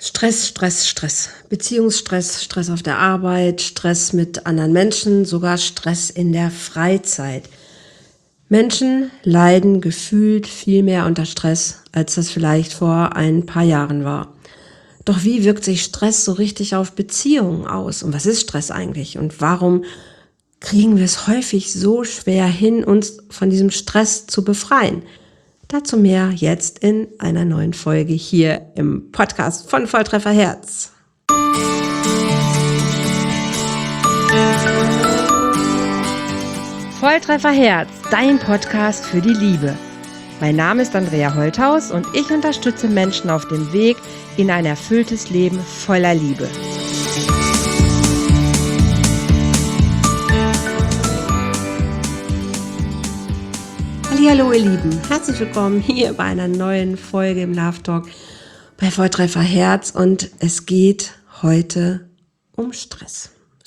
Stress, Stress, Stress. Beziehungsstress, Stress auf der Arbeit, Stress mit anderen Menschen, sogar Stress in der Freizeit. Menschen leiden gefühlt viel mehr unter Stress, als das vielleicht vor ein paar Jahren war. Doch wie wirkt sich Stress so richtig auf Beziehungen aus? Und was ist Stress eigentlich? Und warum kriegen wir es häufig so schwer hin, uns von diesem Stress zu befreien? Dazu mehr jetzt in einer neuen Folge hier im Podcast von Volltreffer Herz. Volltreffer Herz, dein Podcast für die Liebe. Mein Name ist Andrea Holthaus und ich unterstütze Menschen auf dem Weg in ein erfülltes Leben voller Liebe. Hallo ihr Lieben, herzlich willkommen hier bei einer neuen Folge im Love Talk bei Volltreffer Herz und es geht heute um Stress.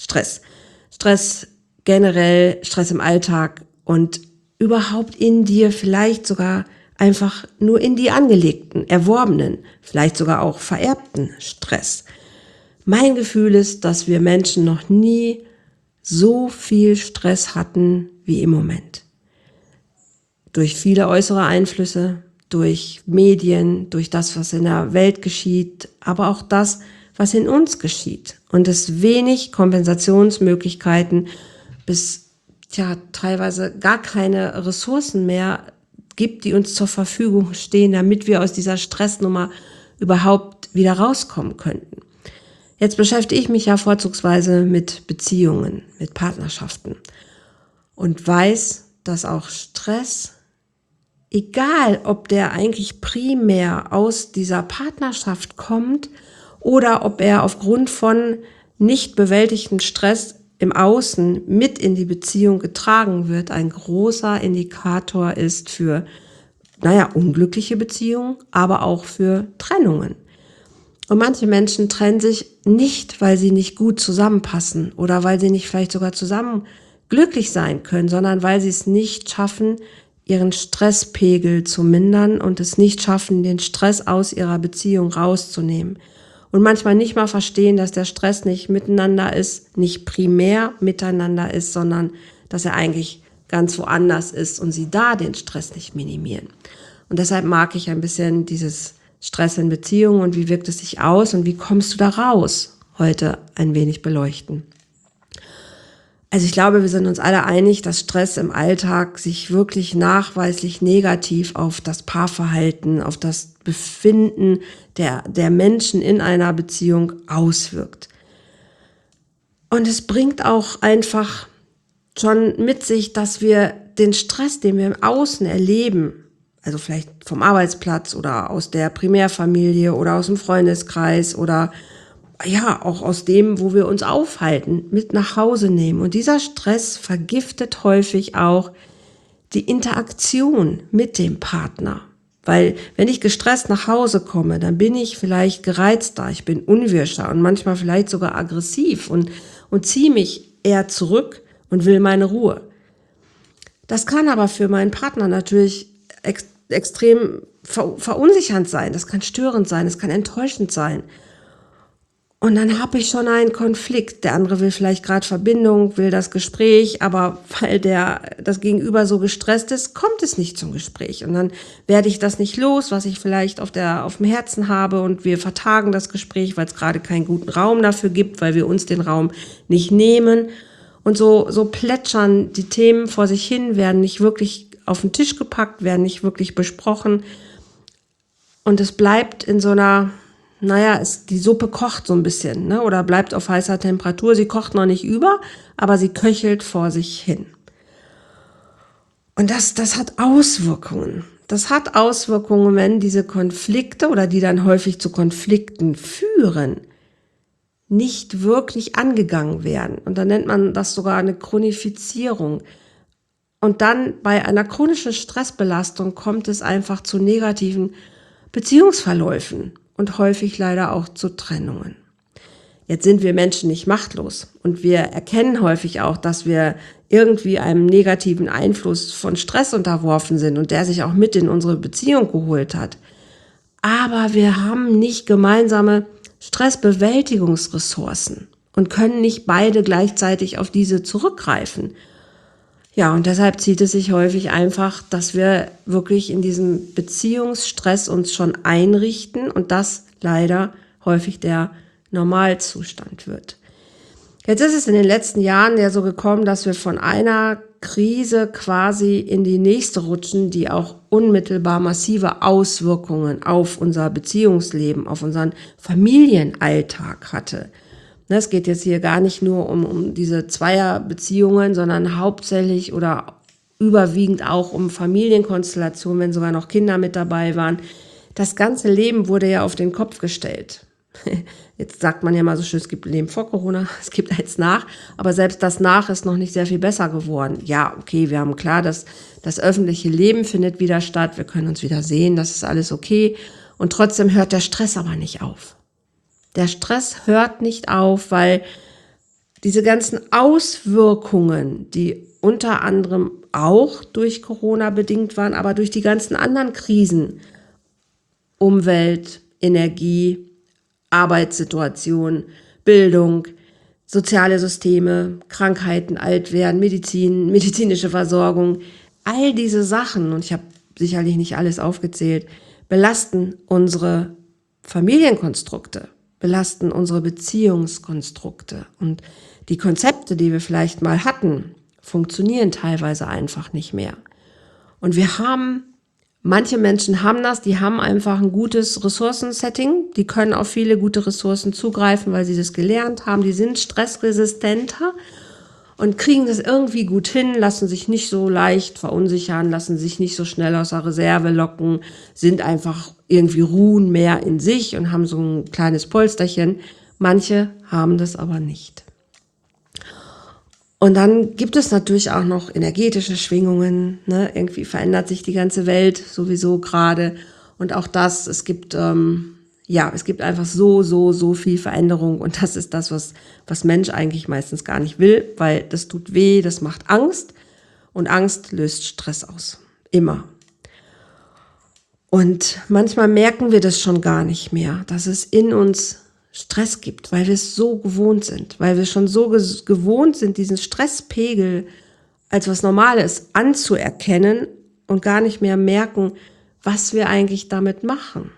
Stress generell, Stress im Alltag und überhaupt in dir, vielleicht sogar einfach nur in die angelegten, erworbenen, vielleicht sogar auch vererbten Stress. Mein Gefühl ist, dass wir Menschen noch nie so viel Stress hatten wie im Moment. Durch viele äußere Einflüsse, durch Medien, durch das, was in der Welt geschieht, aber auch das, was in uns geschieht. Und es wenig Kompensationsmöglichkeiten bis teilweise gar keine Ressourcen mehr gibt, die uns zur Verfügung stehen, damit wir aus dieser Stressnummer überhaupt wieder rauskommen könnten. Jetzt beschäftige ich mich ja vorzugsweise mit Beziehungen, mit Partnerschaften und weiß, dass auch Stress, egal ob der eigentlich primär aus dieser Partnerschaft kommt oder ob er aufgrund von nicht bewältigtem Stress im Außen mit in die Beziehung getragen wird, ein großer Indikator ist für, unglückliche Beziehungen, aber auch für Trennungen. Und manche Menschen trennen sich nicht, weil sie nicht gut zusammenpassen oder weil sie nicht vielleicht sogar zusammen glücklich sein können, sondern weil sie es nicht schaffen, ihren Stresspegel zu mindern und es nicht schaffen, den Stress aus ihrer Beziehung rauszunehmen. Und manchmal nicht mal verstehen, dass der Stress nicht miteinander ist, nicht primär miteinander ist, sondern dass er eigentlich ganz woanders ist und sie da den Stress nicht minimieren. Und deshalb mag ich ein bisschen dieses Stress in Beziehungen und wie wirkt es sich aus und wie kommst du da raus, heute ein wenig beleuchten. Also ich glaube, wir sind uns alle einig, dass Stress im Alltag sich wirklich nachweislich negativ auf das Paarverhalten, auf das Befinden der Menschen in einer Beziehung auswirkt. Und es bringt auch einfach schon mit sich, dass wir den Stress, den wir im Außen erleben, also vielleicht vom Arbeitsplatz oder aus der Primärfamilie oder aus dem Freundeskreis oder auch aus dem, wo wir uns aufhalten, mit nach Hause nehmen. Und dieser Stress vergiftet häufig auch die Interaktion mit dem Partner. Weil wenn ich gestresst nach Hause komme, dann bin ich vielleicht gereizter, ich bin unwirscher und manchmal vielleicht sogar aggressiv und ziehe mich eher zurück und will meine Ruhe. Das kann aber für meinen Partner natürlich extrem verunsichernd sein, das kann störend sein, das kann enttäuschend sein. Und dann habe ich schon einen Konflikt. Der andere will vielleicht gerade Verbindung, will das Gespräch, aber weil das Gegenüber so gestresst ist, kommt es nicht zum Gespräch. Und dann werde ich das nicht los, was ich vielleicht auf dem Herzen habe und wir vertagen das Gespräch, weil es gerade keinen guten Raum dafür gibt, weil wir uns den Raum nicht nehmen. Und so plätschern die Themen vor sich hin, werden nicht wirklich auf den Tisch gepackt, werden nicht wirklich besprochen. Und es bleibt in so einer die Suppe kocht so ein bisschen, oder bleibt auf heißer Temperatur. Sie kocht noch nicht über, aber sie köchelt vor sich hin. Und das hat Auswirkungen. Das hat Auswirkungen, wenn diese Konflikte oder die dann häufig zu Konflikten führen, nicht wirklich angegangen werden. Und dann nennt man das sogar eine Chronifizierung. Und dann bei einer chronischen Stressbelastung kommt es einfach zu negativen Beziehungsverläufen. Und häufig leider auch zu Trennungen. Jetzt sind wir Menschen nicht machtlos und wir erkennen häufig auch, dass wir irgendwie einem negativen Einfluss von Stress unterworfen sind und der sich auch mit in unsere Beziehung geholt hat. Aber wir haben nicht gemeinsame Stressbewältigungsressourcen und können nicht beide gleichzeitig auf diese zurückgreifen. Ja, und deshalb zieht es sich häufig einfach, dass wir wirklich in diesem Beziehungsstress uns schon einrichten und das leider häufig der Normalzustand wird. Jetzt ist es in den letzten Jahren ja so gekommen, dass wir von einer Krise quasi in die nächste rutschen, die auch unmittelbar massive Auswirkungen auf unser Beziehungsleben, auf unseren Familienalltag hatte. Es geht jetzt hier gar nicht nur um diese Zweierbeziehungen, sondern hauptsächlich oder überwiegend auch um Familienkonstellationen, wenn sogar noch Kinder mit dabei waren. Das ganze Leben wurde ja auf den Kopf gestellt. Jetzt sagt man ja mal so schön, es gibt ein Leben vor Corona, es gibt eins nach, aber selbst das nach ist noch nicht sehr viel besser geworden. Ja, okay, wir haben klar, dass das öffentliche Leben findet wieder statt, wir können uns wieder sehen, das ist alles okay und trotzdem hört der Stress aber nicht auf. Der Stress hört nicht auf, weil diese ganzen Auswirkungen, die unter anderem auch durch Corona bedingt waren, aber durch die ganzen anderen Krisen, Umwelt, Energie, Arbeitssituation, Bildung, soziale Systeme, Krankheiten, Altwerden, Medizin, medizinische Versorgung, all diese Sachen, und ich habe sicherlich nicht alles aufgezählt, belasten unsere Familienkonstrukte, belasten unsere Beziehungskonstrukte. Und die Konzepte, die wir vielleicht mal hatten, funktionieren teilweise einfach nicht mehr. Und manche Menschen haben das, die haben einfach ein gutes Ressourcensetting, die können auf viele gute Ressourcen zugreifen, weil sie das gelernt haben, die sind stressresistenter und kriegen das irgendwie gut hin, lassen sich nicht so leicht verunsichern, lassen sich nicht so schnell aus der Reserve locken, sind einfach irgendwie ruhen mehr in sich und haben so ein kleines Polsterchen. Manche haben das aber nicht. Und dann gibt es natürlich auch noch energetische Schwingungen, ne? Irgendwie verändert sich die ganze Welt sowieso gerade. Und auch das, es gibt einfach so viel Veränderung. Und das ist das, was Mensch eigentlich meistens gar nicht will, weil das tut weh, das macht Angst. Und Angst löst Stress aus. Immer. Und manchmal merken wir das schon gar nicht mehr, dass es in uns Stress gibt, weil wir es so gewohnt sind, weil wir schon so gewohnt sind, diesen Stresspegel als was Normales anzuerkennen und gar nicht mehr merken, was wir eigentlich damit machen.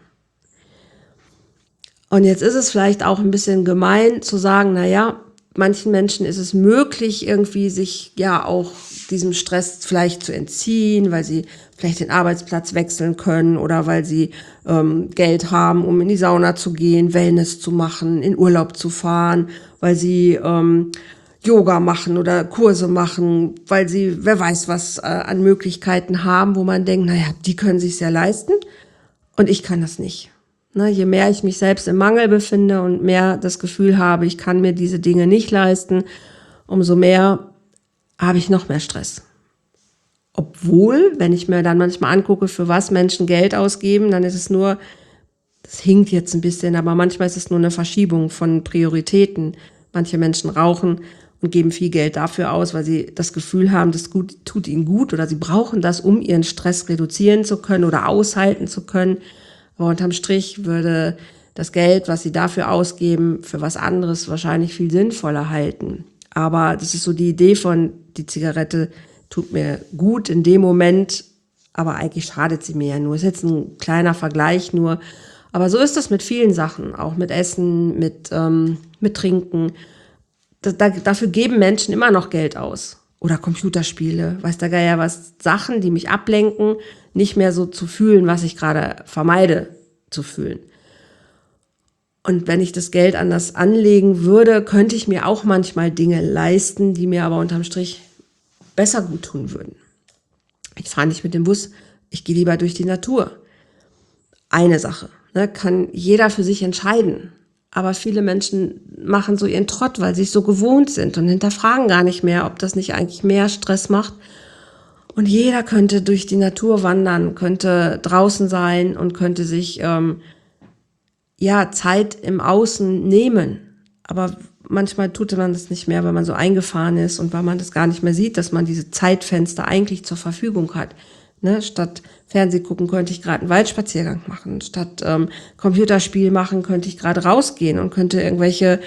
Und jetzt ist es vielleicht auch ein bisschen gemein zu sagen, naja, manchen Menschen ist es möglich, irgendwie sich ja auch diesem Stress vielleicht zu entziehen, weil sie vielleicht den Arbeitsplatz wechseln können oder weil sie Geld haben, um in die Sauna zu gehen, Wellness zu machen, in Urlaub zu fahren, weil sie Yoga machen oder Kurse machen, weil sie, wer weiß was, an Möglichkeiten haben, wo man denkt, naja, die können sich's ja leisten und ich kann das nicht. Ne, je mehr ich mich selbst im Mangel befinde und mehr das Gefühl habe, ich kann mir diese Dinge nicht leisten, umso mehr habe ich noch mehr Stress. Obwohl, wenn ich mir dann manchmal angucke, für was Menschen Geld ausgeben, dann ist es nur, das hinkt jetzt ein bisschen, aber manchmal ist es nur eine Verschiebung von Prioritäten. Manche Menschen rauchen und geben viel Geld dafür aus, weil sie das Gefühl haben, das tut ihnen gut oder sie brauchen das, um ihren Stress reduzieren zu können oder aushalten zu können. Aber unterm Strich würde das Geld, was sie dafür ausgeben, für was anderes wahrscheinlich viel sinnvoller halten. Aber das ist so die Idee von, die Zigarette tut mir gut in dem Moment, aber eigentlich schadet sie mir ja nur. Ist jetzt ein kleiner Vergleich nur. Aber so ist das mit vielen Sachen, auch mit Essen, mit Trinken. Dafür geben Menschen immer noch Geld aus. Oder Computerspiele, weiß der Geier was, Sachen, die mich ablenken, nicht mehr so zu fühlen, was ich gerade vermeide zu fühlen. Und wenn ich das Geld anders anlegen würde, könnte ich mir auch manchmal Dinge leisten, die mir aber unterm Strich besser gut tun würden. Ich fahre nicht mit dem Bus, ich gehe lieber durch die Natur. Eine Sache, ne, kann jeder für sich entscheiden. Aber viele Menschen machen so ihren Trott, weil sie es so gewohnt sind und hinterfragen gar nicht mehr, ob das nicht eigentlich mehr Stress macht. Und jeder könnte durch die Natur wandern, könnte draußen sein und könnte sich Zeit im Außen nehmen. Aber manchmal tut man das nicht mehr, weil man so eingefahren ist und weil man das gar nicht mehr sieht, dass man diese Zeitfenster eigentlich zur Verfügung hat. Ne? Statt Fernseh gucken könnte ich gerade einen Waldspaziergang machen. Statt Computerspiel machen könnte ich gerade rausgehen und könnte irgendwelche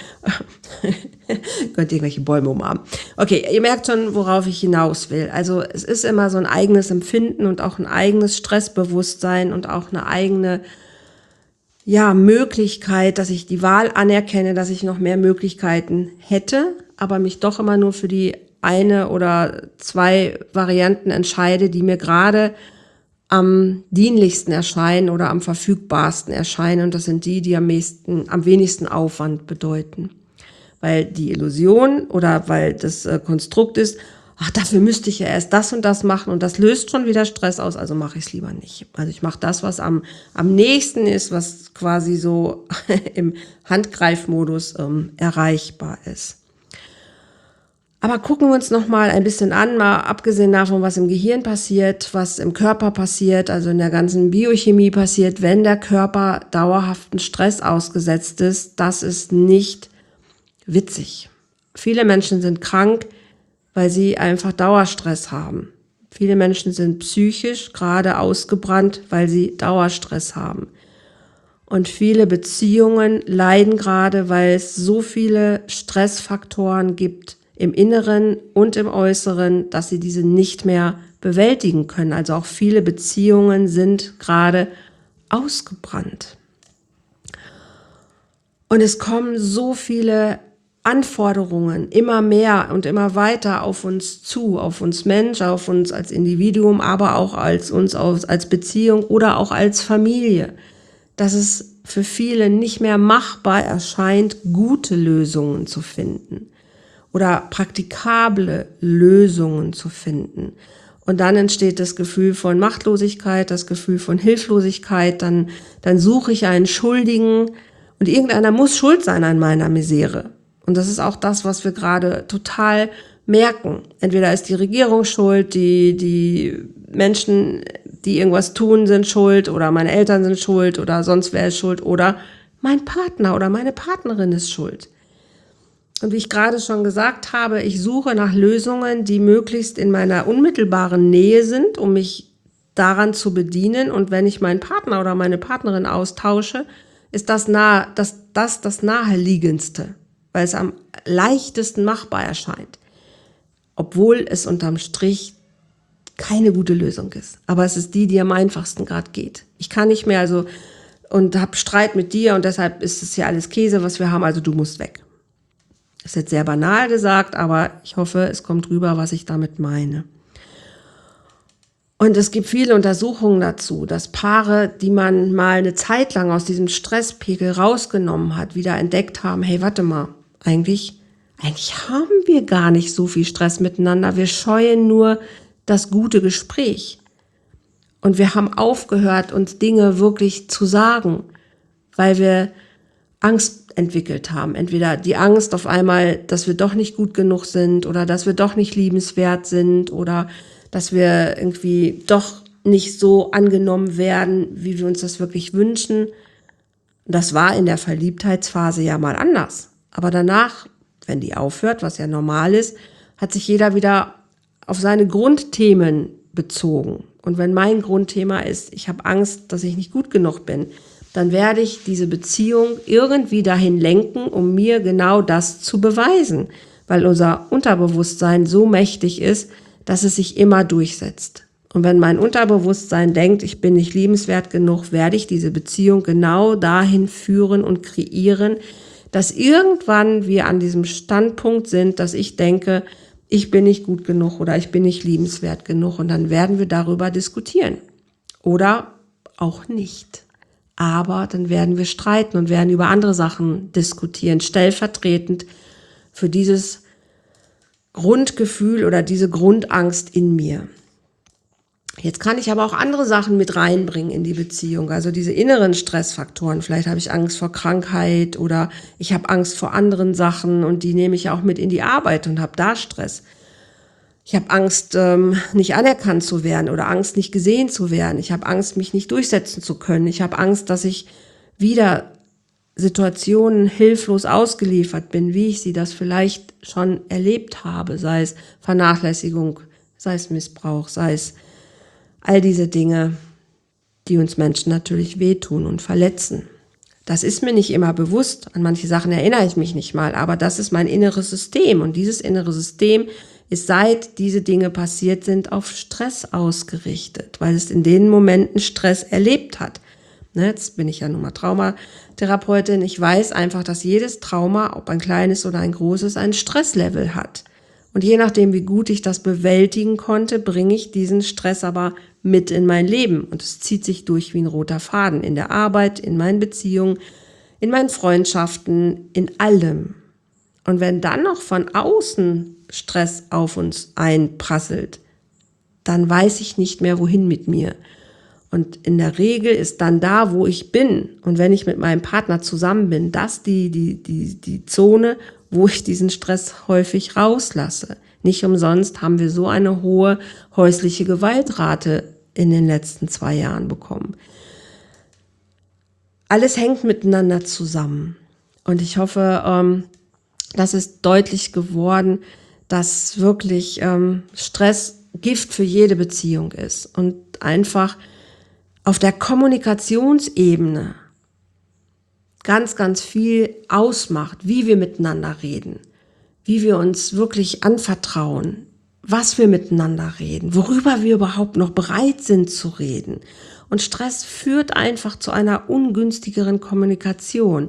Bäume umarmen. Okay, ihr merkt schon, worauf ich hinaus will. Also es ist immer so ein eigenes Empfinden und auch ein eigenes Stressbewusstsein und auch eine eigene Möglichkeit, dass ich die Wahl anerkenne, dass ich noch mehr Möglichkeiten hätte, aber mich doch immer nur für die eine oder zwei Varianten entscheide, die mir gerade am dienlichsten erscheinen oder am verfügbarsten erscheinen. Und das sind die am wenigsten Aufwand bedeuten. Weil die Illusion oder weil das Konstrukt ist, ach, dafür müsste ich ja erst das und das machen und das löst schon wieder Stress aus, also mache ich es lieber nicht. Also ich mache das, was am nächsten ist, was quasi so im Handgreifmodus erreichbar ist. Aber gucken wir uns noch mal ein bisschen an, mal abgesehen davon, was im Gehirn passiert, was im Körper passiert, also in der ganzen Biochemie passiert, wenn der Körper dauerhaften Stress ausgesetzt ist. Das ist nicht witzig. Viele Menschen sind krank, weil sie einfach Dauerstress haben. Viele Menschen sind psychisch gerade ausgebrannt, weil sie Dauerstress haben. Und viele Beziehungen leiden gerade, weil es so viele Stressfaktoren gibt, im Inneren und im Äußeren, dass sie diese nicht mehr bewältigen können. Also auch viele Beziehungen sind gerade ausgebrannt. Und es kommen so viele Anforderungen immer mehr und immer weiter auf uns zu, auf uns Mensch, auf uns als Individuum, aber auch als Beziehung oder auch als Familie, dass es für viele nicht mehr machbar erscheint, gute Lösungen zu finden oder praktikable Lösungen zu finden. Und dann entsteht das Gefühl von Machtlosigkeit, das Gefühl von Hilflosigkeit, dann suche ich einen Schuldigen und irgendeiner muss schuld sein an meiner Misere. Und das ist auch das, was wir gerade total merken. Entweder ist die Regierung schuld, die Menschen, die irgendwas tun, sind schuld oder meine Eltern sind schuld oder sonst wer ist schuld oder mein Partner oder meine Partnerin ist schuld. Und wie ich gerade schon gesagt habe, ich suche nach Lösungen, die möglichst in meiner unmittelbaren Nähe sind, um mich daran zu bedienen. Und wenn ich meinen Partner oder meine Partnerin austausche, ist das Naheliegendste, weil es am leichtesten machbar erscheint. Obwohl es unterm Strich keine gute Lösung ist. Aber es ist die am einfachsten gerade geht. Ich kann nicht mehr und habe Streit mit dir und deshalb ist es ja alles Käse, was wir haben, also du musst weg. Das ist jetzt sehr banal gesagt, aber ich hoffe, es kommt rüber, was ich damit meine. Und es gibt viele Untersuchungen dazu, dass Paare, die man mal eine Zeit lang aus diesem Stresspegel rausgenommen hat, wieder entdeckt haben, hey, warte mal, eigentlich haben wir gar nicht so viel Stress miteinander, wir scheuen nur das gute Gespräch. Und wir haben aufgehört, uns Dinge wirklich zu sagen, weil wir Angst entwickelt haben. Entweder die Angst auf einmal, dass wir doch nicht gut genug sind oder dass wir doch nicht liebenswert sind oder dass wir irgendwie doch nicht so angenommen werden, wie wir uns das wirklich wünschen. Das war in der Verliebtheitsphase ja mal anders. Aber danach, wenn die aufhört, was ja normal ist, hat sich jeder wieder auf seine Grundthemen bezogen. Und wenn mein Grundthema ist, ich habe Angst, dass ich nicht gut genug bin, dann werde ich diese Beziehung irgendwie dahin lenken, um mir genau das zu beweisen, weil unser Unterbewusstsein so mächtig ist, dass es sich immer durchsetzt. Und wenn mein Unterbewusstsein denkt, ich bin nicht liebenswert genug, werde ich diese Beziehung genau dahin führen und kreieren, dass irgendwann wir an diesem Standpunkt sind, dass ich denke, ich bin nicht gut genug oder ich bin nicht liebenswert genug und dann werden wir darüber diskutieren. Oder auch nicht. Aber dann werden wir streiten und werden über andere Sachen diskutieren, stellvertretend für dieses Grundgefühl oder diese Grundangst in mir. Jetzt kann ich aber auch andere Sachen mit reinbringen in die Beziehung, also diese inneren Stressfaktoren. Vielleicht habe ich Angst vor Krankheit oder ich habe Angst vor anderen Sachen und die nehme ich auch mit in die Arbeit und habe da Stress. Ich habe Angst, nicht anerkannt zu werden oder Angst, nicht gesehen zu werden. Ich habe Angst, mich nicht durchsetzen zu können. Ich habe Angst, dass ich wieder Situationen hilflos ausgeliefert bin, wie ich sie das vielleicht schon erlebt habe, sei es Vernachlässigung, sei es Missbrauch, sei es All diese Dinge, die uns Menschen natürlich wehtun und verletzen. Das ist mir nicht immer bewusst, an manche Sachen erinnere ich mich nicht mal, aber das ist mein inneres System und dieses innere System ist, seit diese Dinge passiert sind, auf Stress ausgerichtet, weil es in den Momenten Stress erlebt hat. Jetzt bin ich ja nun mal Traumatherapeutin. Ich weiß einfach, dass jedes Trauma, ob ein kleines oder ein großes, ein Stresslevel hat. Und je nachdem, wie gut ich das bewältigen konnte, bringe ich diesen Stress aber mit in mein Leben. Und es zieht sich durch wie ein roter Faden in der Arbeit, in meinen Beziehungen, in meinen Freundschaften, in allem. Und wenn dann noch von außen Stress auf uns einprasselt, dann weiß ich nicht mehr, wohin mit mir. Und in der Regel ist dann da, wo ich bin, und wenn ich mit meinem Partner zusammen bin, das die Zone, wo ich diesen Stress häufig rauslasse. Nicht umsonst haben wir so eine hohe häusliche Gewaltrate in den letzten 2 Jahren bekommen. Alles hängt miteinander zusammen. Und ich hoffe, das ist deutlich geworden, dass wirklich Stress Gift für jede Beziehung ist und einfach auf der Kommunikationsebene ganz, ganz viel ausmacht, wie wir miteinander reden, wie wir uns wirklich anvertrauen, was wir miteinander reden, worüber wir überhaupt noch bereit sind zu reden. Und Stress führt einfach zu einer ungünstigeren Kommunikation,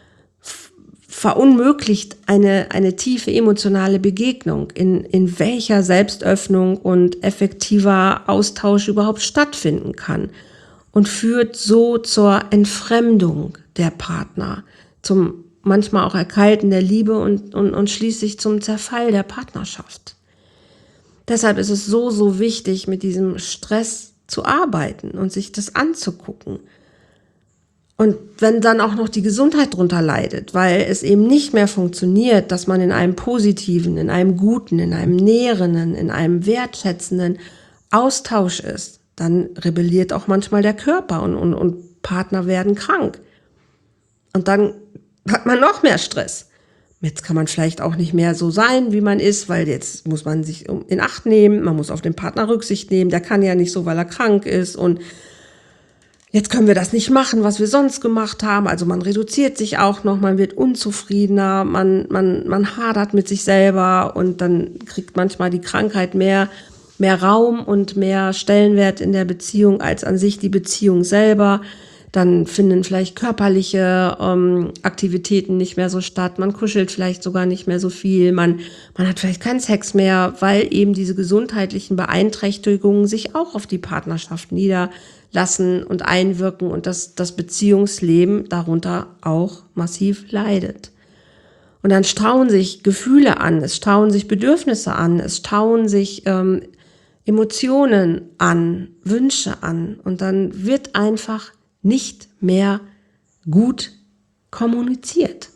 verunmöglicht eine tiefe emotionale Begegnung, in welcher Selbstöffnung und effektiver Austausch überhaupt stattfinden kann. Und führt so zur Entfremdung der Partner, zum manchmal auch Erkalten der Liebe und schließlich zum Zerfall der Partnerschaft. Deshalb ist es so wichtig, mit diesem Stress zu arbeiten und sich das anzugucken. Und wenn dann auch noch die Gesundheit drunter leidet, weil es eben nicht mehr funktioniert, dass man in einem positiven, in einem guten, in einem nährenden, in einem wertschätzenden Austausch ist, dann rebelliert auch manchmal der Körper und Partner werden krank. Und dann hat man noch mehr Stress. Jetzt kann man vielleicht auch nicht mehr so sein, wie man ist, weil jetzt muss man sich in Acht nehmen, man muss auf den Partner Rücksicht nehmen, der kann ja nicht so, weil er krank ist und jetzt können wir das nicht machen, was wir sonst gemacht haben. Also man reduziert sich auch noch, man wird unzufriedener, man hadert mit sich selber und dann kriegt manchmal die Krankheit mehr Raum und mehr Stellenwert in der Beziehung als an sich die Beziehung selber. Dann finden vielleicht körperliche Aktivitäten nicht mehr so statt. Man kuschelt vielleicht sogar nicht mehr so viel. Man hat vielleicht keinen Sex mehr, weil eben diese gesundheitlichen Beeinträchtigungen sich auch auf die Partnerschaft niederlassen und einwirken und das Beziehungsleben darunter auch massiv leidet. Und dann stauen sich Gefühle an, es stauen sich Bedürfnisse an, es stauen sich Emotionen an, Wünsche an und dann wird einfach nicht mehr gut kommuniziert.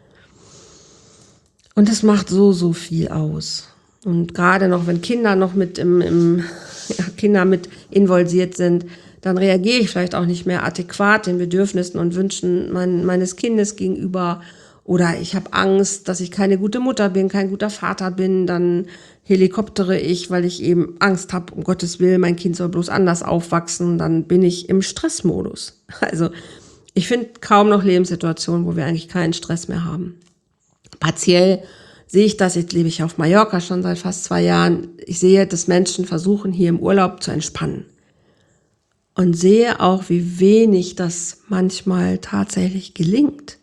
Und das macht so viel aus. Und gerade noch, wenn Kinder noch Kinder mit involviert sind, dann reagiere ich vielleicht auch nicht mehr adäquat den Bedürfnissen und Wünschen meines Kindes gegenüber. Oder ich habe Angst, dass ich keine gute Mutter bin, kein guter Vater bin, dann helikoptere ich, weil ich eben Angst habe, um Gottes Willen, mein Kind soll bloß anders aufwachsen, dann bin ich im Stressmodus. Also ich finde kaum noch Lebenssituationen, wo wir eigentlich keinen Stress mehr haben. Partiell sehe ich das, jetzt lebe ich auf Mallorca schon seit fast 2 Jahren, ich sehe, dass Menschen versuchen, hier im Urlaub zu entspannen. Und sehe auch, wie wenig das manchmal tatsächlich gelingt.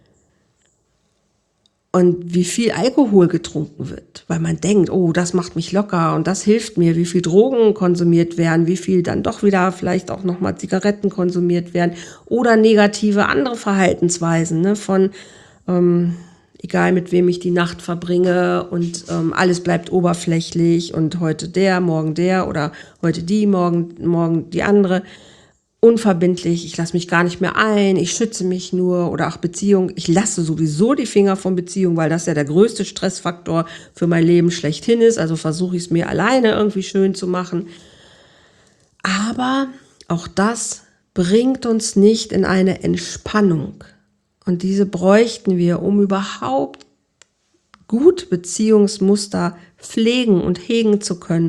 Und wie viel Alkohol getrunken wird, weil man denkt, oh, das macht mich locker und das hilft mir, wie viel Drogen konsumiert werden, wie viel dann doch wieder vielleicht auch nochmal Zigaretten konsumiert werden oder negative andere Verhaltensweisen, ne, von egal mit wem ich die Nacht verbringe und alles bleibt oberflächlich und heute der, morgen der oder heute die, morgen die andere. Unverbindlich, ich lasse mich gar nicht mehr ein, ich schütze mich nur oder auch Beziehung. Ich lasse sowieso die Finger von Beziehung, weil das ja der größte Stressfaktor für mein Leben schlechthin ist. Also versuche ich es mir alleine irgendwie schön zu machen. Aber auch das bringt uns nicht in eine Entspannung. Und diese bräuchten wir, um überhaupt gut Beziehungsmuster pflegen und hegen zu können,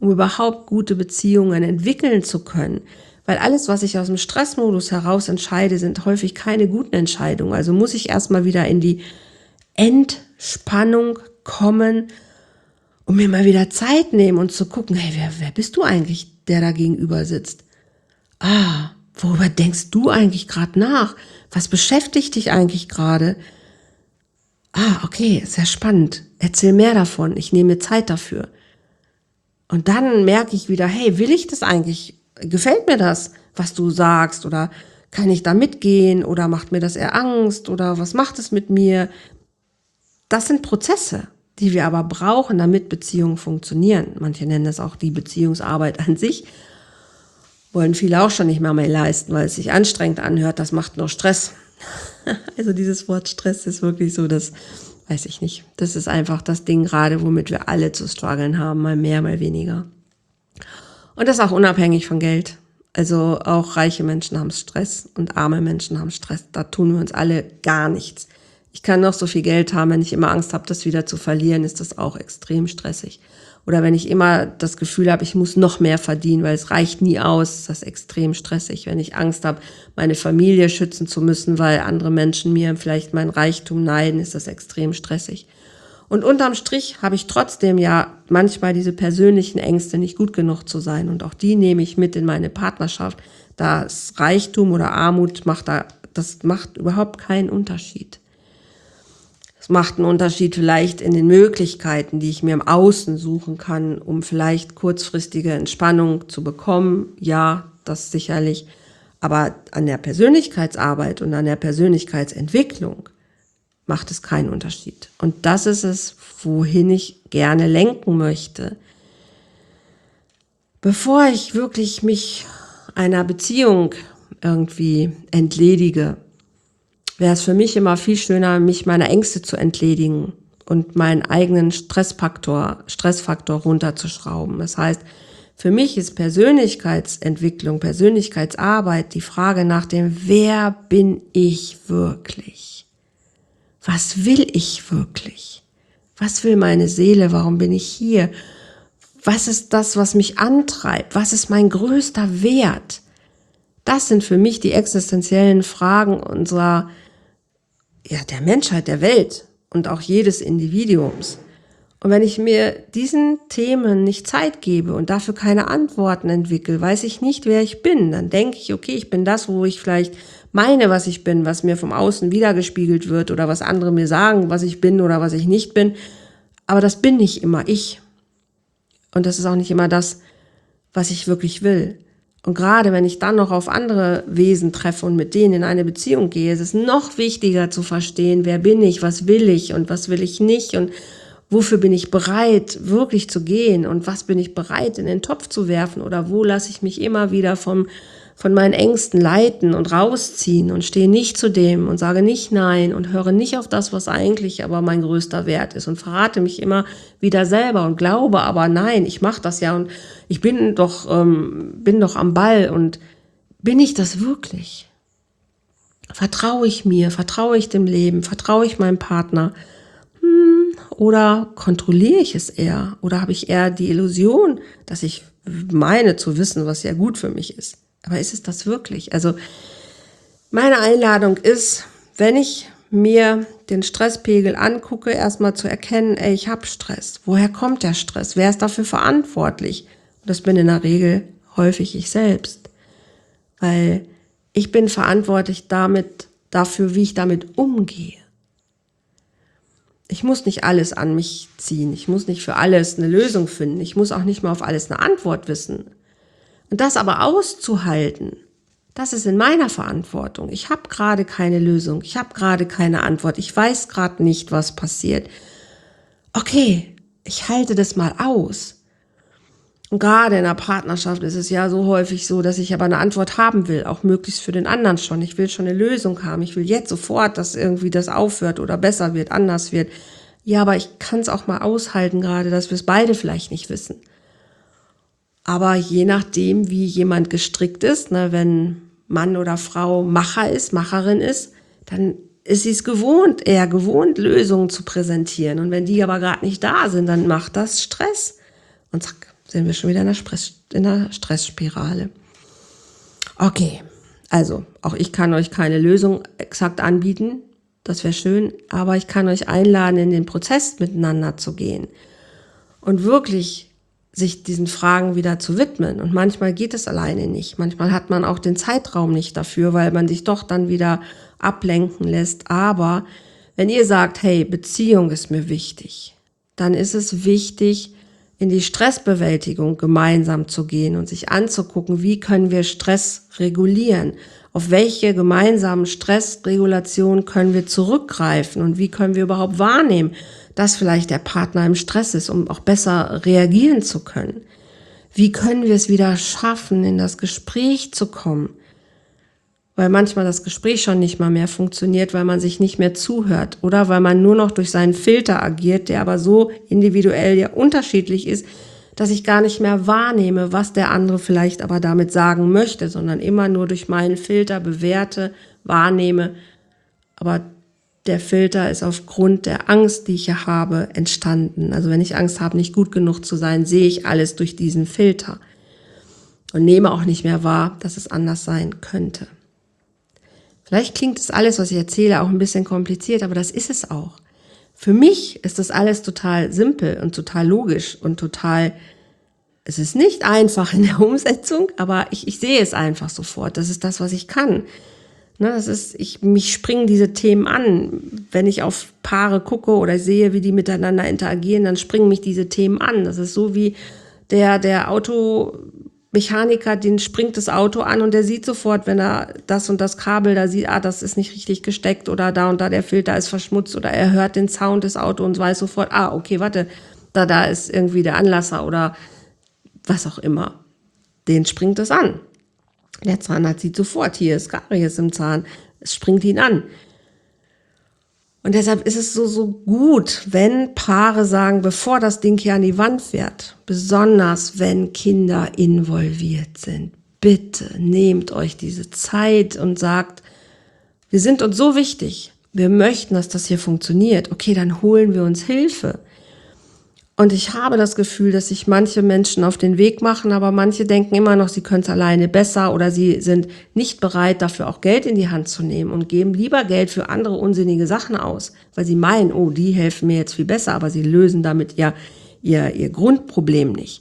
um überhaupt gute Beziehungen entwickeln zu können. Weil alles, was ich aus dem Stressmodus heraus entscheide, sind häufig keine guten Entscheidungen. Also muss ich erstmal wieder in die Entspannung kommen und mir mal wieder Zeit nehmen und zu gucken, hey, wer bist du eigentlich, der da gegenüber sitzt? Worüber denkst du eigentlich gerade nach? Was beschäftigt dich eigentlich gerade? Okay, sehr spannend. Erzähl mehr davon. Ich nehme mir Zeit dafür. Und dann merke ich wieder, hey, will ich das eigentlich? Gefällt mir das, was du sagst? Oder kann ich da mitgehen? Oder macht mir das eher Angst? Oder was macht es mit mir? Das sind Prozesse, die wir aber brauchen, damit Beziehungen funktionieren. Manche nennen das auch die Beziehungsarbeit an sich. Wollen viele auch schon nicht mehr leisten, weil es sich anstrengend anhört. Das macht nur Stress. Also dieses Wort Stress ist wirklich so, das weiß ich nicht. Das ist einfach das Ding gerade, womit wir alle zu strugglen haben, mal mehr, mal weniger. Und das auch unabhängig von Geld. Also auch reiche Menschen haben Stress und arme Menschen haben Stress. Da tun wir uns alle gar nichts. Ich kann noch so viel Geld haben, wenn ich immer Angst habe, das wieder zu verlieren, ist das auch extrem stressig. Oder wenn ich immer das Gefühl habe, ich muss noch mehr verdienen, weil es reicht nie aus, ist das extrem stressig. Wenn ich Angst habe, meine Familie schützen zu müssen, weil andere Menschen mir vielleicht mein Reichtum neiden, ist das extrem stressig. Und unterm Strich habe ich trotzdem ja manchmal diese persönlichen Ängste, nicht gut genug zu sein. Und auch die nehme ich mit in meine Partnerschaft. Das Reichtum oder Armut das macht überhaupt keinen Unterschied. Es macht einen Unterschied vielleicht in den Möglichkeiten, die ich mir im Außen suchen kann, um vielleicht kurzfristige Entspannung zu bekommen. Ja, das sicherlich. Aber an der Persönlichkeitsarbeit und an der Persönlichkeitsentwicklung macht es keinen Unterschied. Und das ist es, wohin ich gerne lenken möchte. Bevor ich wirklich mich einer Beziehung irgendwie entledige, wäre es für mich immer viel schöner, mich meiner Ängste zu entledigen und meinen eigenen Stressfaktor runterzuschrauben. Das heißt, für mich ist Persönlichkeitsentwicklung, Persönlichkeitsarbeit die Frage nach dem, wer bin ich wirklich? Was will ich wirklich? Was will meine Seele? Warum bin ich hier? Was ist das, was mich antreibt? Was ist mein größter Wert? Das sind für mich die existenziellen Fragen der Menschheit, der Welt und auch jedes Individuums. Und wenn ich mir diesen Themen nicht Zeit gebe und dafür keine Antworten entwickle, weiß ich nicht, wer ich bin. Dann denke ich, okay, ich bin das, wo ich vielleicht meine, was ich bin, was mir vom Außen wiedergespiegelt wird oder was andere mir sagen, was ich bin oder was ich nicht bin. Aber das bin nicht immer ich. Und das ist auch nicht immer das, was ich wirklich will. Und gerade wenn ich dann noch auf andere Wesen treffe und mit denen in eine Beziehung gehe, ist es noch wichtiger zu verstehen, wer bin ich, was will ich und was will ich nicht und wofür bin ich bereit, wirklich zu gehen und was bin ich bereit, in den Topf zu werfen oder wo lasse ich mich immer wieder von meinen Ängsten leiten und rausziehen und stehe nicht zu dem und sage nicht nein und höre nicht auf das, was eigentlich aber mein größter Wert ist und verrate mich immer wieder selber und glaube aber nein, ich mache das ja und ich bin doch am Ball und bin ich das wirklich? Vertraue ich mir, vertraue ich dem Leben, vertraue ich meinem Partner? Oder kontrolliere ich es eher? Oder habe ich eher die Illusion, dass ich meine zu wissen, was ja gut für mich ist? Aber ist es das wirklich? Also meine Einladung ist, wenn ich mir den Stresspegel angucke, erstmal zu erkennen, ich habe Stress. Woher kommt der Stress? Wer ist dafür verantwortlich? Und das bin in der Regel häufig ich selbst. Weil ich bin verantwortlich dafür, wie ich damit umgehe. Ich muss nicht alles an mich ziehen. Ich muss nicht für alles eine Lösung finden. Ich muss auch nicht mal auf alles eine Antwort wissen. Und das aber auszuhalten, das ist in meiner Verantwortung. Ich habe gerade keine Lösung. Ich habe gerade keine Antwort. Ich weiß gerade nicht, was passiert. Okay, ich halte das mal aus. Und gerade in der Partnerschaft ist es ja so häufig so, dass ich aber eine Antwort haben will, auch möglichst für den anderen schon. Ich will schon eine Lösung haben. Ich will jetzt sofort, dass irgendwie das aufhört oder besser wird, anders wird. Ja, aber ich kann es auch mal aushalten gerade, dass wir es beide vielleicht nicht wissen. Aber je nachdem, wie jemand gestrickt ist, wenn Mann oder Frau Macher ist, Macherin ist, dann ist sie es eher gewohnt, Lösungen zu präsentieren. Und wenn die aber gerade nicht da sind, dann macht das Stress. Und zack, Sind wir schon wieder in der Stressspirale. Okay, also auch ich kann euch keine Lösung exakt anbieten, das wäre schön, aber ich kann euch einladen, in den Prozess miteinander zu gehen und wirklich sich diesen Fragen wieder zu widmen. Und manchmal geht es alleine nicht. Manchmal hat man auch den Zeitraum nicht dafür, weil man sich doch dann wieder ablenken lässt. Aber wenn ihr sagt, hey, Beziehung ist mir wichtig, dann ist es wichtig, in die Stressbewältigung gemeinsam zu gehen und sich anzugucken, wie können wir Stress regulieren, auf welche gemeinsamen Stressregulationen können wir zurückgreifen und wie können wir überhaupt wahrnehmen, dass vielleicht der Partner im Stress ist, um auch besser reagieren zu können. Wie können wir es wieder schaffen, in das Gespräch zu kommen? Weil manchmal das Gespräch schon nicht mal mehr funktioniert, weil man sich nicht mehr zuhört oder weil man nur noch durch seinen Filter agiert, der aber so individuell ja unterschiedlich ist, dass ich gar nicht mehr wahrnehme, was der andere vielleicht aber damit sagen möchte, sondern immer nur durch meinen Filter bewerte, wahrnehme. Aber der Filter ist aufgrund der Angst, die ich ja habe, entstanden. Also wenn ich Angst habe, nicht gut genug zu sein, sehe ich alles durch diesen Filter und nehme auch nicht mehr wahr, dass es anders sein könnte. Vielleicht klingt das alles, was ich erzähle, auch ein bisschen kompliziert, aber das ist es auch. Für mich ist das alles total simpel und total logisch und es ist nicht einfach in der Umsetzung, aber ich sehe es einfach sofort. Das ist das, was ich kann. Ne, mich springen diese Themen an. Wenn ich auf Paare gucke oder sehe, wie die miteinander interagieren, dann springen mich diese Themen an. Das ist so wie der Automechaniker, den springt das Auto an und der sieht sofort, wenn er das und das Kabel da sieht, das ist nicht richtig gesteckt oder da und da der Filter ist verschmutzt oder er hört den Sound des Autos und weiß sofort, okay, warte, da ist irgendwie der Anlasser oder was auch immer. Den springt es an. Der Zahnarzt sieht sofort, hier ist Karies im Zahn, es springt ihn an. Und deshalb ist es so gut, wenn Paare sagen, bevor das Ding hier an die Wand fährt, besonders wenn Kinder involviert sind, bitte nehmt euch diese Zeit und sagt, wir sind uns so wichtig, wir möchten, dass das hier funktioniert, okay, dann holen wir uns Hilfe. Und ich habe das Gefühl, dass sich manche Menschen auf den Weg machen, aber manche denken immer noch, sie können es alleine besser oder sie sind nicht bereit, dafür auch Geld in die Hand zu nehmen und geben lieber Geld für andere unsinnige Sachen aus, weil sie meinen, die helfen mir jetzt viel besser, aber sie lösen damit ja ihr Grundproblem nicht.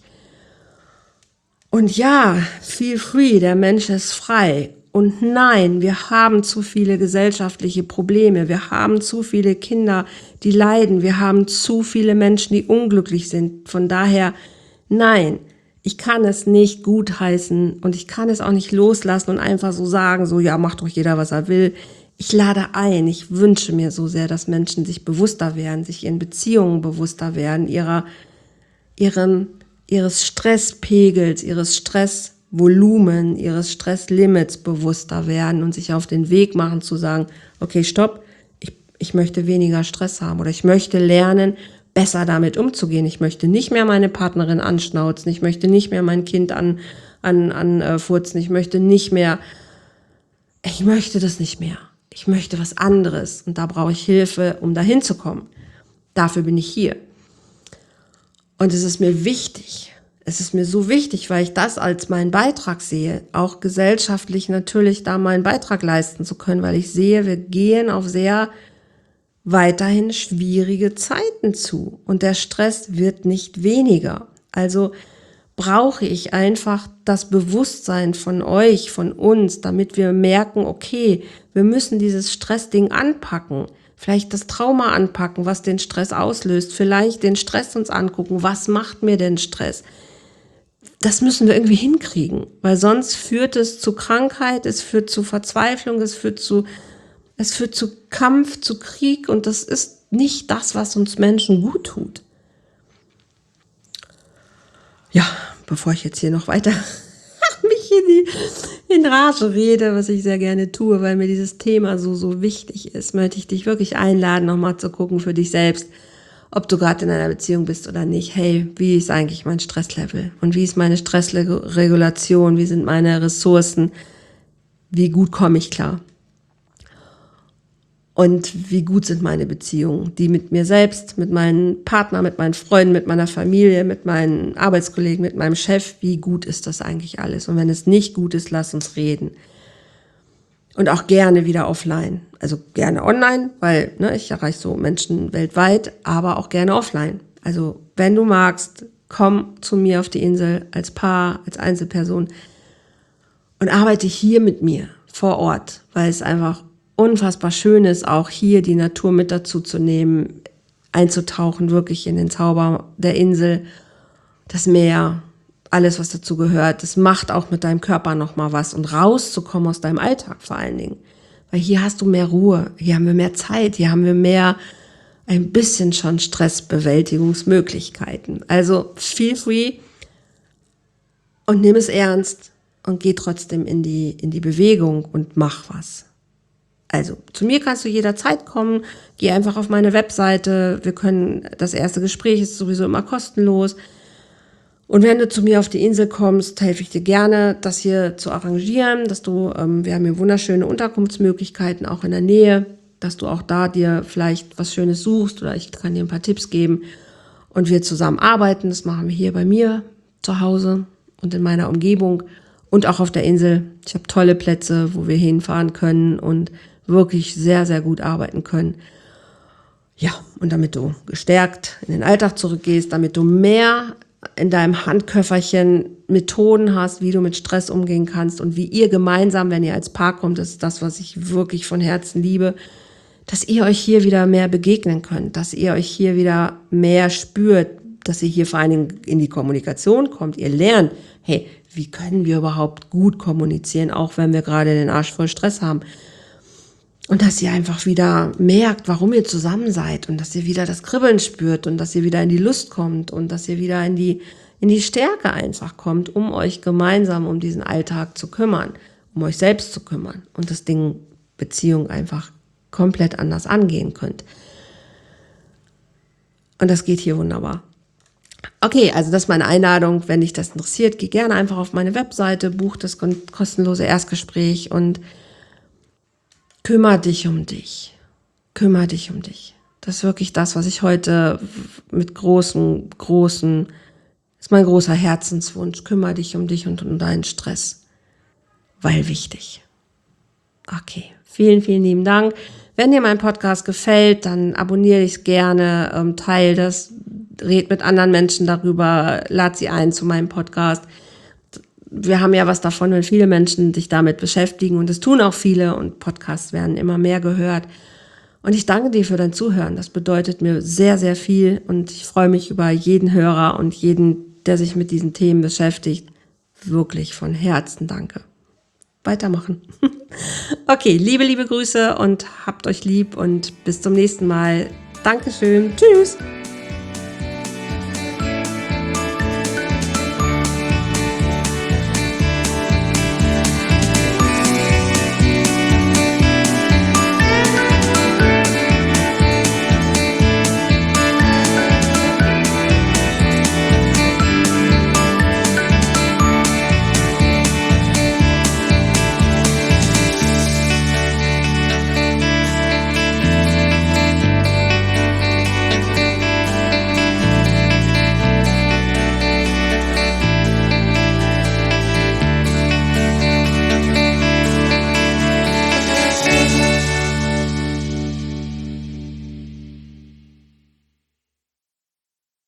Und ja, feel free, der Mensch ist frei. Und nein, wir haben zu viele gesellschaftliche Probleme. Wir haben zu viele Kinder, die leiden. Wir haben zu viele Menschen, die unglücklich sind. Von daher, nein, ich kann es nicht gutheißen und ich kann es auch nicht loslassen und einfach so sagen, macht doch jeder, was er will. Ich lade ein, ich wünsche mir so sehr, dass Menschen sich bewusster werden, sich ihren Beziehungen bewusster werden, ihres Stresspegels, ihres Stressvolumen, ihres Stresslimits bewusster werden und sich auf den Weg machen zu sagen, okay, stopp, ich möchte weniger Stress haben oder ich möchte lernen, besser damit umzugehen. Ich möchte nicht mehr meine Partnerin anschnauzen, ich möchte nicht mehr mein Kind anfurzen, ich möchte das nicht mehr. Ich möchte was anderes und da brauche ich Hilfe, um dahin zu kommen. Dafür bin ich hier. Und es ist mir wichtig. Es ist mir so wichtig, weil ich das als meinen Beitrag sehe, auch gesellschaftlich natürlich da meinen Beitrag leisten zu können, weil ich sehe, wir gehen auf sehr weiterhin schwierige Zeiten zu und der Stress wird nicht weniger. Also brauche ich einfach das Bewusstsein von euch, von uns, damit wir merken, okay, wir müssen dieses Stressding anpacken. Vielleicht das Trauma anpacken, was den Stress auslöst. Vielleicht den Stress uns angucken. Was macht mir denn Stress? Das müssen wir irgendwie hinkriegen, weil sonst führt es zu Krankheit, es führt zu Verzweiflung, es führt zu Kampf, zu Krieg und das ist nicht das, was uns Menschen gut tut. Ja, bevor ich jetzt hier noch weiter mich in Rage rede, was ich sehr gerne tue, weil mir dieses Thema so wichtig ist, möchte ich dich wirklich einladen, nochmal zu gucken für dich selbst, ob du gerade in einer Beziehung bist oder nicht. Hey, wie ist eigentlich mein Stresslevel? Und wie ist meine Stressregulation? Wie sind meine Ressourcen? Wie gut komme ich klar? Und wie gut sind meine Beziehungen, die mit mir selbst, mit meinem Partner, mit meinen Freunden, mit meiner Familie, mit meinen Arbeitskollegen, mit meinem Chef, wie gut ist das eigentlich alles? Und wenn es nicht gut ist, lass uns reden. Und auch gerne wieder offline. Also gerne online, weil ich erreiche so Menschen weltweit, aber auch gerne offline. Also wenn du magst, komm zu mir auf die Insel als Paar, als Einzelperson und arbeite hier mit mir vor Ort, weil es einfach unfassbar schön ist, auch hier die Natur mit dazu zu nehmen, einzutauchen wirklich in den Zauber der Insel, das Meer, alles, was dazu gehört. Das macht auch mit deinem Körper nochmal was und rauszukommen aus deinem Alltag vor allen Dingen. Weil hier hast du mehr Ruhe, hier haben wir mehr Zeit, hier haben wir mehr ein bisschen schon Stressbewältigungsmöglichkeiten. Also feel free und nimm es ernst und geh trotzdem in die Bewegung und mach was. Also, zu mir kannst du jederzeit kommen, geh einfach auf meine Webseite, das erste Gespräch ist sowieso immer kostenlos. Und wenn du zu mir auf die Insel kommst, helfe ich dir gerne, das hier zu arrangieren, wir haben hier wunderschöne Unterkunftsmöglichkeiten auch in der Nähe, dass du auch da dir vielleicht was Schönes suchst oder ich kann dir ein paar Tipps geben und wir zusammen arbeiten. Das machen wir hier bei mir zu Hause und in meiner Umgebung und auch auf der Insel. Ich habe tolle Plätze, wo wir hinfahren können und wirklich sehr, sehr gut arbeiten können. Ja, und damit du gestärkt in den Alltag zurückgehst, damit du mehr in deinem Handköfferchen Methoden hast, wie du mit Stress umgehen kannst und wie ihr gemeinsam, wenn ihr als Paar kommt, das ist das, was ich wirklich von Herzen liebe, dass ihr euch hier wieder mehr begegnen könnt, dass ihr euch hier wieder mehr spürt, dass ihr hier vor allen Dingen in die Kommunikation kommt. Ihr lernt, hey, wie können wir überhaupt gut kommunizieren, auch wenn wir gerade den Arsch voll Stress haben. Und dass ihr einfach wieder merkt, warum ihr zusammen seid und dass ihr wieder das Kribbeln spürt und dass ihr wieder in die Lust kommt und dass ihr wieder in die Stärke einfach kommt, um euch gemeinsam um diesen Alltag zu kümmern, um euch selbst zu kümmern und das Ding Beziehung einfach komplett anders angehen könnt. Und das geht hier wunderbar. Okay, also das ist meine Einladung. Wenn dich das interessiert, geh gerne einfach auf meine Webseite, buch das kostenlose Erstgespräch und kümmere dich um dich. Kümmere dich um dich. Das ist wirklich das, was ich heute mit ist mein großer Herzenswunsch. Kümmere dich um dich und um deinen Stress. Weil wichtig. Okay, vielen, vielen lieben Dank. Wenn dir mein Podcast gefällt, dann abonniere dich gerne, teile das, red mit anderen Menschen darüber, lad sie ein zu meinem Podcast. Wir haben ja was davon, wenn viele Menschen sich damit beschäftigen und es tun auch viele und Podcasts werden immer mehr gehört. Und ich danke dir für dein Zuhören. Das bedeutet mir sehr, sehr viel und ich freue mich über jeden Hörer und jeden, der sich mit diesen Themen beschäftigt. Wirklich von Herzen danke. Weitermachen. Okay, liebe Grüße und habt euch lieb und bis zum nächsten Mal. Dankeschön. Tschüss.